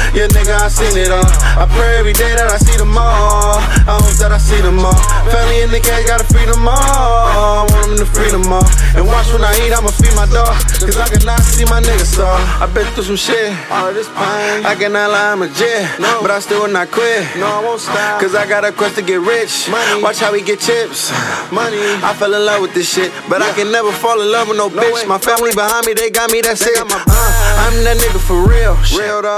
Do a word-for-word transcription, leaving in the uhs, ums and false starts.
Yeah, nigga, I seen it all. I pray every day that I see them all. I hope that I see them all. Family in the cage, gotta free them all. I want them to free them all. And watch when I eat, I'ma feed my dog. Cause I cannot see my niggas star. I been through some shit. All of this pain. I cannot lie, I'm a jet. No. But I still will not quit. No, I won't stop. Cause I got a quest to get rich. Money. Watch how we get chips. Money. I fell in love with this shit. But yeah. I can never fall in love with no, no bitch. Way. My family behind me, they got me, that's they it. Uh, I'm that nigga for real. Real dog.